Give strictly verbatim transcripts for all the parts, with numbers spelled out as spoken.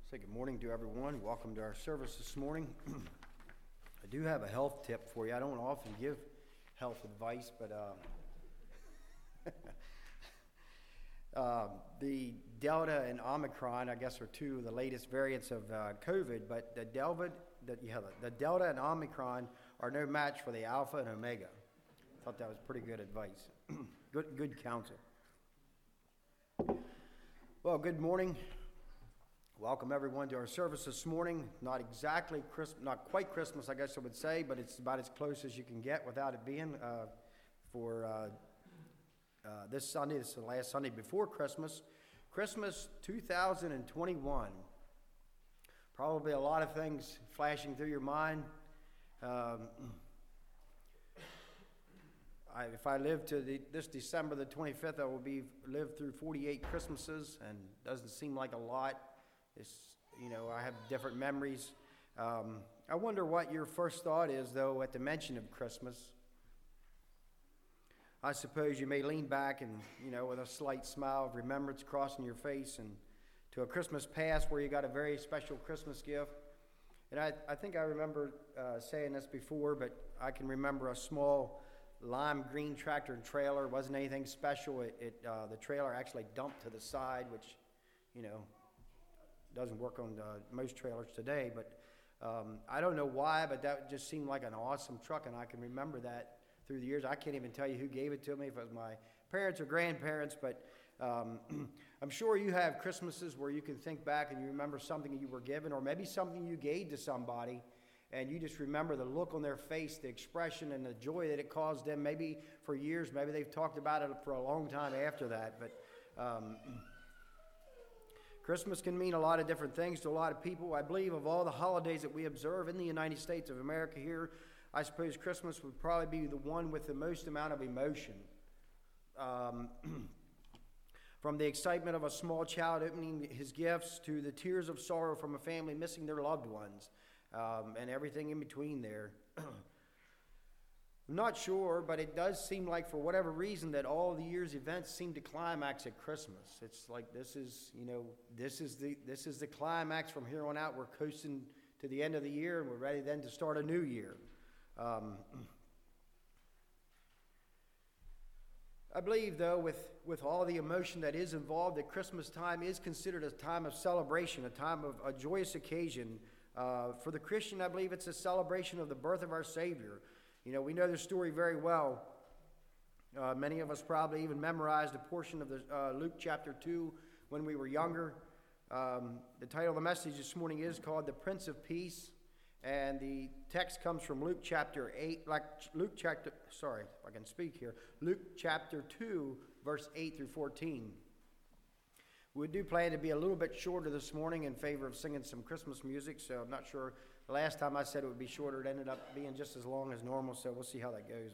Say good morning to everyone. Welcome to our service this morning. I do have a health tip for you. I don't often give health advice, but uh, uh, the Delta and Omicron, I guess, are two of the latest variants of uh, COVID. But the Delta, the, yeah, the Delta and Omicron are no match for the Alpha and Omega. I thought that was pretty good advice. good, good counsel. Well, good morning. Welcome everyone to our service this morning. Not exactly Christmas, not quite Christmas, I guess I would say, but it's about as close as you can get without it being. Uh, for uh, uh, this Sunday, this is the last Sunday before Christmas, Christmas two thousand twenty-one. Probably a lot of things flashing through your mind. Um, I, if I live to the, this December the twenty-fifth, I will be live through forty-eight Christmases, and doesn't seem like a lot. It's, you know, I have different memories. Um, I wonder what your first thought is, though, at the mention of Christmas. I suppose you may lean back and, you know, with a slight smile of remembrance crossing your face and to a Christmas past where you got a very special Christmas gift. And I, I think I remember uh, saying this before, but I can remember a small lime green tractor and trailer. It wasn't anything special. It, it uh, the trailer actually dumped to the side, which, you know, doesn't work on uh, most trailers today, but um, I don't know why, but that just seemed like an awesome truck, and I can remember that through the years. I can't even tell you who gave it to me, if it was my parents or grandparents, but um, I'm sure you have Christmases where you can think back and you remember something you were given, or maybe something you gave to somebody, and you just remember the look on their face, the expression, and the joy that it caused them, maybe for years. Maybe they've talked about it for a long time after that, but um, Christmas can mean a lot of different things to a lot of people. I believe of all the holidays that we observe in the United States of America here, I suppose Christmas would probably be the one with the most amount of emotion. Um, from the excitement of a small child opening his gifts to the tears of sorrow from a family missing their loved ones, um, and everything in between there. I'm not sure, but it does seem like, for whatever reason, that all of the year's events seem to climax at Christmas. It's like this is, you know, this is the this is the climax. From here on out, we're coasting to the end of the year, and we're ready then to start a new year. Um, I believe, though, with, with all the emotion that is involved, that Christmas time is considered a time of celebration, a time of a joyous occasion. Uh, for the Christian, I believe it's a celebration of the birth of our Savior. You know, we know the story very well. Uh, many of us probably even memorized a portion of the uh, Luke chapter two when we were younger. Um, the title of the message this morning is called The Prince of Peace, and the text comes from Luke chapter eight, like Luke chapter, sorry, if I can speak here, Luke chapter two, verse eight through fourteen. We do plan to be a little bit shorter this morning in favor of singing some Christmas music, so I'm not sure. The last time I said it would be shorter, it ended up being just as long as normal, so we'll see how that goes.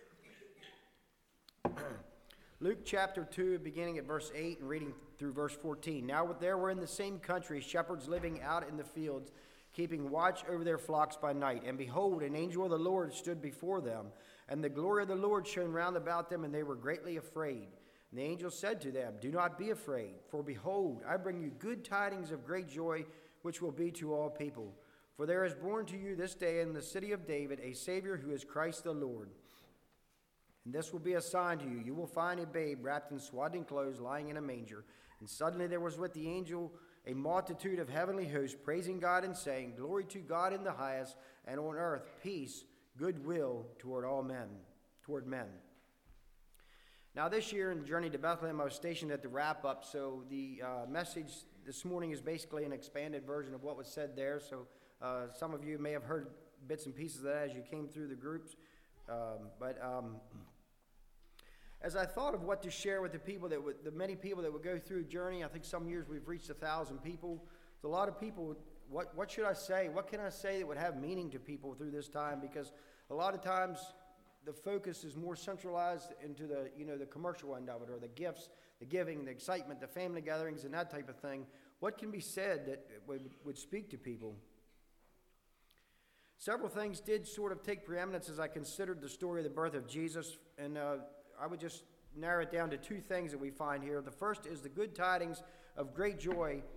But Luke chapter two, beginning at verse eight and reading through verse fourteen. Now there were in the same country shepherds living out in the fields, keeping watch over their flocks by night. And behold, an angel of the Lord stood before them, and the glory of the Lord shone round about them, and they were greatly afraid. And the angel said to them, Do not be afraid, for behold, I bring you good tidings of great joy, which will be to all people. For there is born to you this day in the city of David a Savior who is Christ the Lord. And this will be a sign to you. You will find a babe wrapped in swaddling clothes lying in a manger. And suddenly there was with the angel a multitude of heavenly hosts, praising God and saying, Glory to God in the highest, and on earth peace, goodwill toward all men, toward men. Now this year in the journey to Bethlehem, I was stationed at the wrap-up, so the uh, message this morning is basically an expanded version of what was said there. So uh, some of you may have heard bits and pieces of that as you came through the groups. Um, but um, as I thought of what to share with the people that would, the many people that would go through the journey, I think some years we've reached a thousand people. There's a lot of people. What what should I say? What can I say that would have meaning to people through this time? Because a lot of times the focus is more centralized into the, you know, the commercial end of it, or the gifts, the giving, the excitement, the family gatherings, and that type of thing. What can be said that would, would speak to people? Several things did sort of take preeminence as I considered the story of the birth of Jesus, and uh, I would just narrow it down to two things that we find here. The first is the good tidings of great joy,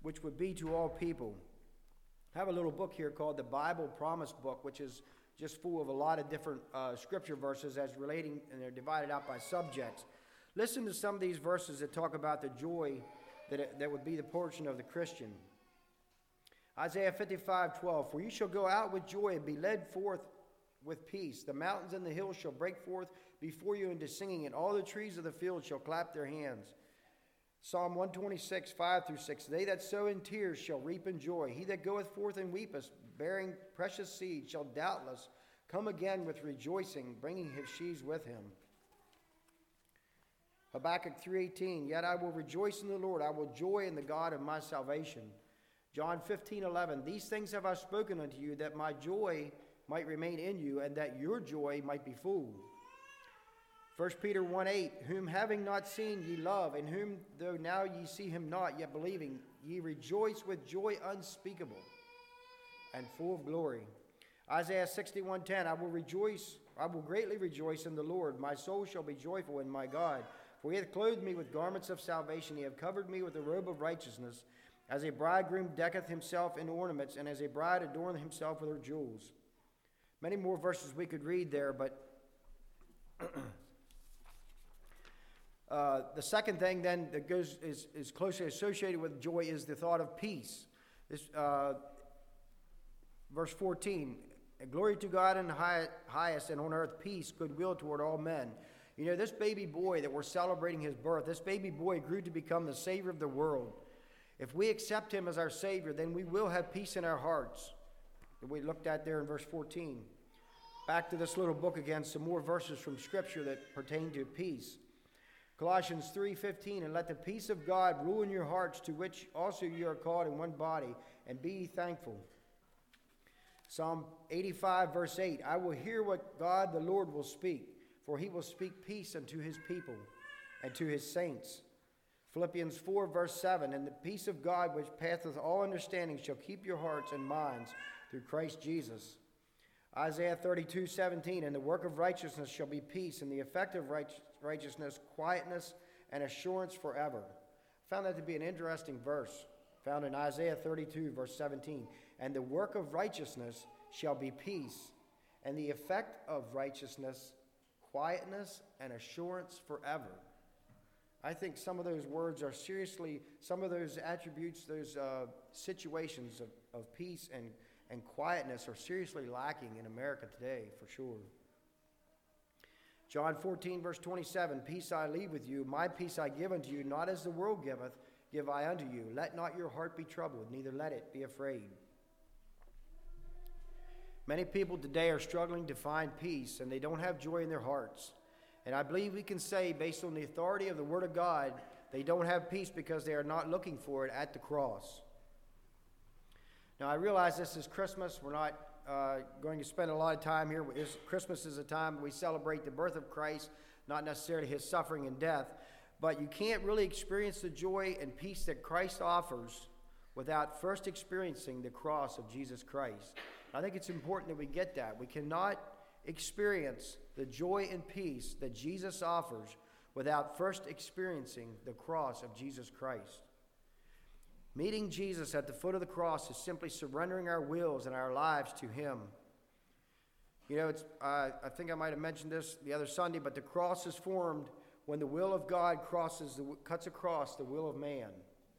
which would be to all people. I have a little book here called the Bible Promise Book, which is just full of a lot of different uh, scripture verses as relating, and they're divided out by subjects. Listen to some of these verses that talk about the joy that, it, that would be the portion of the Christian. Isaiah fifty-five twelve, for you shall go out with joy and be led forth with peace. The mountains and the hills shall break forth before you into singing, and all the trees of the field shall clap their hands. Psalm one twenty-six, five through six, they that sow in tears shall reap in joy. He that goeth forth and weepeth, bearing precious seed, shall doubtless come again with rejoicing, bringing his sheaves with him. Habakkuk three eighteen, yet I will rejoice in the Lord, I will joy in the God of my salvation. John fifteen eleven, these things have I spoken unto you, that my joy might remain in you, and that your joy might be full. First Peter one eight, whom having not seen ye love, in whom though now ye see him not, yet believing, ye rejoice with joy unspeakable and full of glory. Isaiah sixty-one ten, I will rejoice, I will greatly rejoice in the Lord. My soul shall be joyful in my God. For he hath clothed me with garments of salvation. He hath covered me with a robe of righteousness. As a bridegroom decketh himself in ornaments, and as a bride adorneth himself with her jewels. Many more verses we could read there, but uh, the second thing then that goes is, is closely associated with joy is the thought of peace. This uh, verse fourteen, glory to God in the high, highest, and on earth peace, goodwill toward all men. You know, this baby boy that we're celebrating his birth, this baby boy grew to become the Savior of the world. If we accept him as our Savior, then we will have peace in our hearts. That we looked at there in verse fourteen. Back to this little book again, some more verses from Scripture that pertain to peace. Colossians three fifteen, and let the peace of God rule in your hearts, to which also you are called in one body, and be ye thankful. Psalm eighty-five, verse eight, I will hear what God the Lord will speak, for he will speak peace unto his people and to his saints. Philippians four, verse seven, and the peace of God, which passeth all understanding, shall keep your hearts and minds through Christ Jesus. Isaiah thirty-two, seventeen, and the work of righteousness shall be peace, and the effect of righteousness, quietness, and assurance forever. I found that to be an interesting verse, found in Isaiah thirty-two, verse seventeen. And the work of righteousness shall be peace, and the effect of righteousness, quietness, and assurance forever. I think some of those words are seriously, some of those attributes, those uh, situations of, of peace and, and quietness are seriously lacking in America today, for sure. John fourteen, verse twenty-seven, peace I leave with you, my peace I give unto you, not as the world giveth, give I unto you. Let not your heart be troubled, neither let it be afraid. Many people today are struggling to find peace, and they don't have joy in their hearts. And I believe we can say, based on the authority of the Word of God, they don't have peace because they are not looking for it at the cross. Now, I realize this is Christmas. We're not uh, going to spend a lot of time here. It's, Christmas is a time we celebrate the birth of Christ, not necessarily his suffering and death. But you can't really experience the joy and peace that Christ offers without first experiencing the cross of Jesus Christ. I think it's important that we get that. We cannot experience the joy and peace that Jesus offers without first experiencing the cross of Jesus Christ. Meeting Jesus at the foot of the cross is simply surrendering our wills and our lives to him. You know, it's, uh, I think I might have mentioned this the other Sunday, but the cross is formed when the will of God crosses the, cuts across the will of man.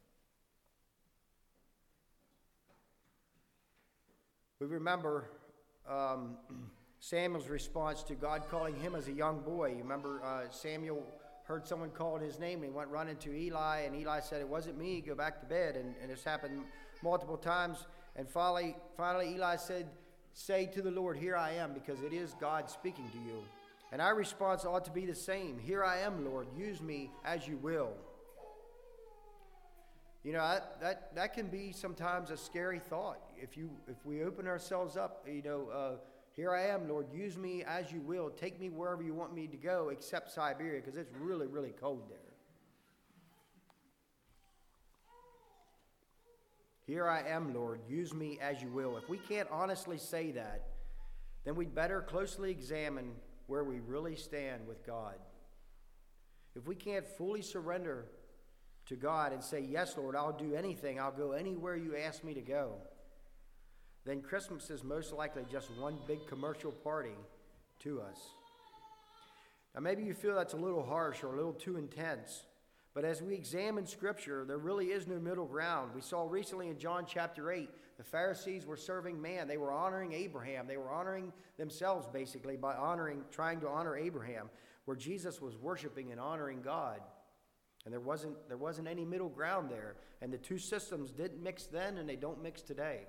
We remember um, Samuel's response to God calling him as a young boy. You remember uh, Samuel heard someone call his name, and he went running to Eli, and Eli said, it wasn't me, go back to bed. And, and this happened multiple times. And finally, finally Eli said, say to the Lord, here I am, because it is God speaking to you. And our response ought to be the same. Here I am, Lord, use me as you will. You know, that, that, that can be sometimes a scary thought. If you if we open ourselves up, you know, uh, here I am, Lord, use me as you will. Take me wherever you want me to go, except Siberia, because it's really, really cold there. Here I am, Lord, use me as you will. If we can't honestly say that, then we'd better closely examine where we really stand with God. If we can't fully surrender to God and say, yes, Lord, I'll do anything. I'll go anywhere you ask me to go, then Christmas is most likely just one big commercial party to us. Now, maybe you feel that's a little harsh or a little too intense, but as we examine Scripture, there really is no middle ground. We saw recently in John chapter eight, the Pharisees were serving man. They were honoring Abraham. They were honoring themselves, basically, by honoring, trying to honor Abraham, where Jesus was worshiping and honoring God. And there wasn't, there wasn't any middle ground there. And the two systems didn't mix then, and they don't mix today.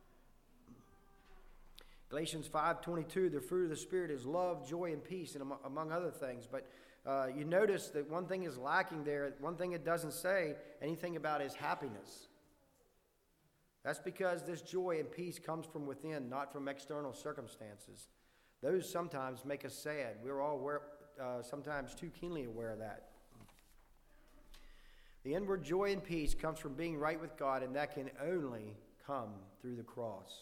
Galatians five twenty-two, the fruit of the Spirit is love, joy, and peace, and among, among other things. But uh, you notice that one thing is lacking there. One thing it doesn't say anything about is happiness. That's because this joy and peace comes from within, not from external circumstances. Those sometimes make us sad. We're all aware, uh, sometimes too keenly aware of that. The inward joy and peace comes from being right with God, and that can only come through the cross.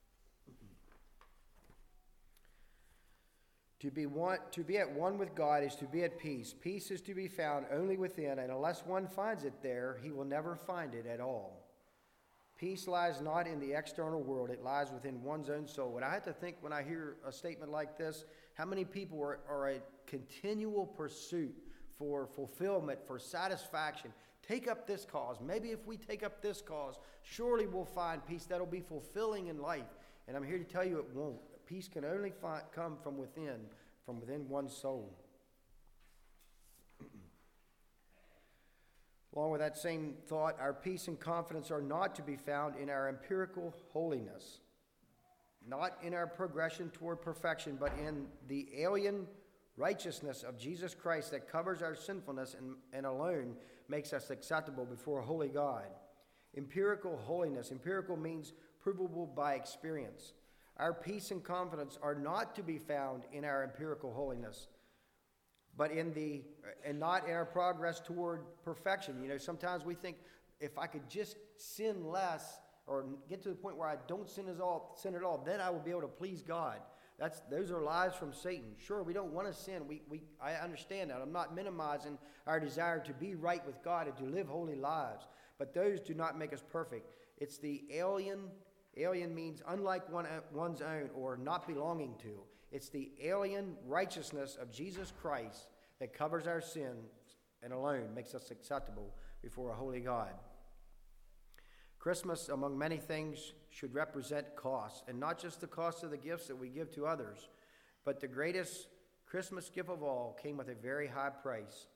To be one, to be at one with God is to be at peace. Peace is to be found only within, and unless one finds it there, he will never find it at all. Peace lies not in the external world, it lies within one's own soul. And I have to think, when I hear a statement like this, how many people are, are a continual pursuit for fulfillment, for satisfaction. Take up this cause. Maybe if we take up this cause, surely we'll find peace that'll be fulfilling in life. And I'm here to tell you it won't. Peace can only find, come from within, from within one's soul. Along with that same thought, our peace and confidence are not to be found in our empirical holiness, not in our progression toward perfection, but in the alien righteousness of Jesus Christ that covers our sinfulness and, and alone makes us acceptable before a holy God. Empirical holiness. Empirical means provable by experience. Our peace and confidence are not to be found in our empirical holiness, but in the, and not in our progress toward perfection. You know, sometimes we think, if I could just sin less or get to the point where I don't sin at all, sin at all, then I will be able to please God. That's, those are lies from Satan. Sure, we don't want to sin. We, we, I understand that. I'm not minimizing our desire to be right with God and to live holy lives. But those do not make us perfect. It's the alien, alien means unlike one, one's own or not belonging to. It's the alien righteousness of Jesus Christ that covers our sins and alone makes us acceptable before a holy God. Christmas, among many things, should represent cost, and not just the cost of the gifts that we give to others, but the greatest Christmas gift of all came with a very high price.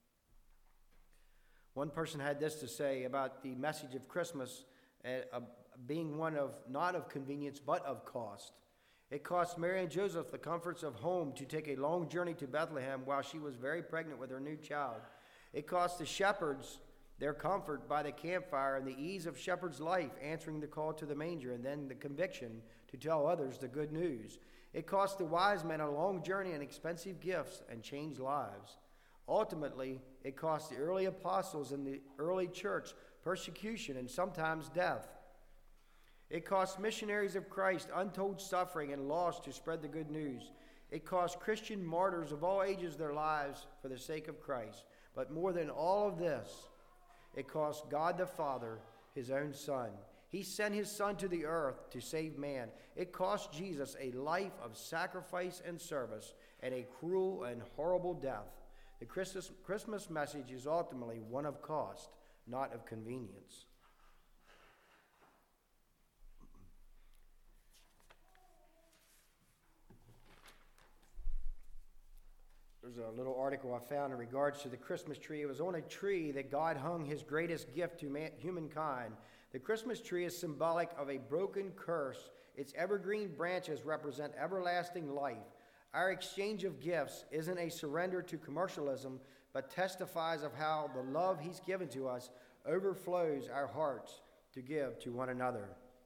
One person had this to say about the message of Christmas uh, being one of not of convenience, but of cost. It cost Mary and Joseph the comforts of home to take a long journey to Bethlehem while she was very pregnant with her new child. It cost the shepherds their comfort by the campfire and the ease of shepherd's life, answering the call to the manger, and then the conviction to tell others the good news. It cost the wise men a long journey and expensive gifts and changed lives. Ultimately, it cost the early apostles and the early church persecution and sometimes death. It cost missionaries of Christ untold suffering and loss to spread the good news. It cost Christian martyrs of all ages their lives for the sake of Christ. But more than all of this, it cost God the Father his own Son. He sent his Son to the earth to save man. It cost Jesus a life of sacrifice and service and a cruel and horrible death. The Christmas, Christmas message is ultimately one of cost, not of convenience. There's a little article I found in regards to the Christmas tree. It was on a tree that God hung his greatest gift to man, humankind. The Christmas tree is symbolic of a broken curse. Its evergreen branches represent everlasting life. Our exchange of gifts isn't a surrender to commercialism, but testifies of how the love he's given to us overflows our hearts to give to one another.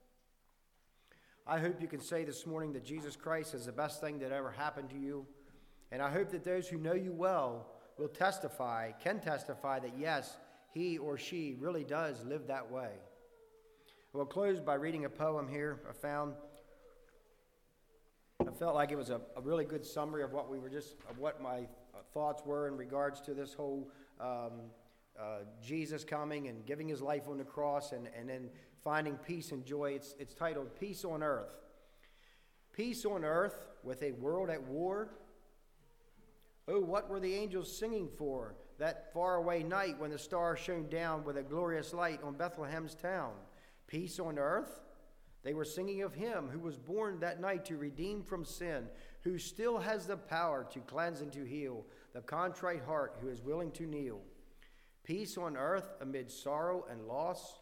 I hope you can say this morning that Jesus Christ is the best thing that ever happened to you. And I hope that those who know you well will testify, can testify that yes, he or she really does live that way. We'll close by reading a poem here I found. I felt like it was a, a really good summary of what we were just, of what my thoughts were in regards to this whole um, uh, Jesus coming and giving his life on the cross and, and then finding peace and joy. It's, it's titled Peace on Earth. Peace on earth with a world at war. Oh, what were the angels singing for that faraway night when the stars shone down with a glorious light on Bethlehem's town? Peace on earth? They were singing of him who was born that night to redeem from sin, who still has the power to cleanse and to heal the contrite heart who is willing to kneel. Peace on earth amid sorrow and loss.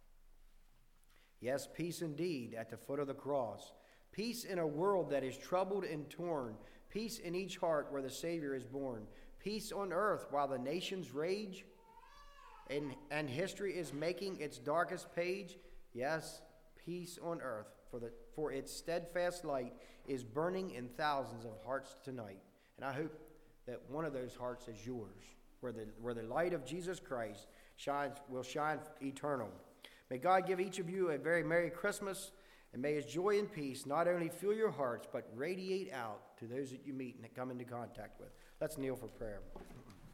Yes, peace indeed at the foot of the cross. Peace in a world that is troubled and torn. Peace in each heart where the Savior is born. Peace on earth while the nations rage and, and history is making its darkest page. Yes, peace on earth, for, the, for its steadfast light is burning in thousands of hearts tonight. And I hope that one of those hearts is yours, where the, where the light of Jesus Christ shines, will shine eternal. May God give each of you a very Merry Christmas, and may his joy and peace not only fill your hearts, but radiate out to those that you meet and come into contact with. Let's kneel for prayer.